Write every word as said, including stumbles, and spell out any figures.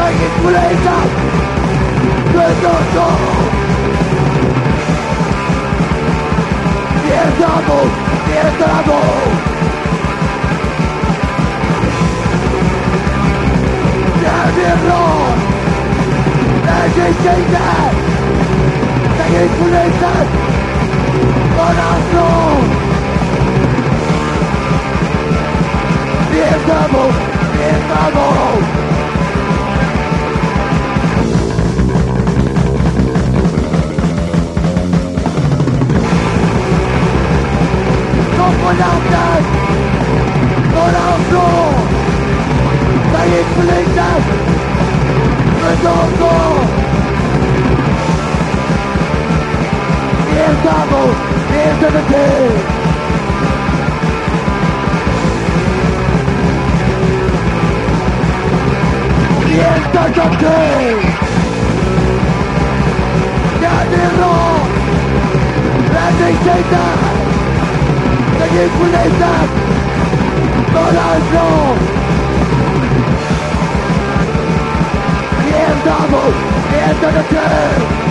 taking place out with the soul. Pierdolą, pierdolą. Nie wrong, everything that taking place out on our soul. Pierdolą, pierdolą. Ponadtas, ponadtas, taking place out with the soul. Pierdolą, pierdolę. Pierdolę. Nie wrong, everything that taking place out on our soul. Pierdolą, pierdolę.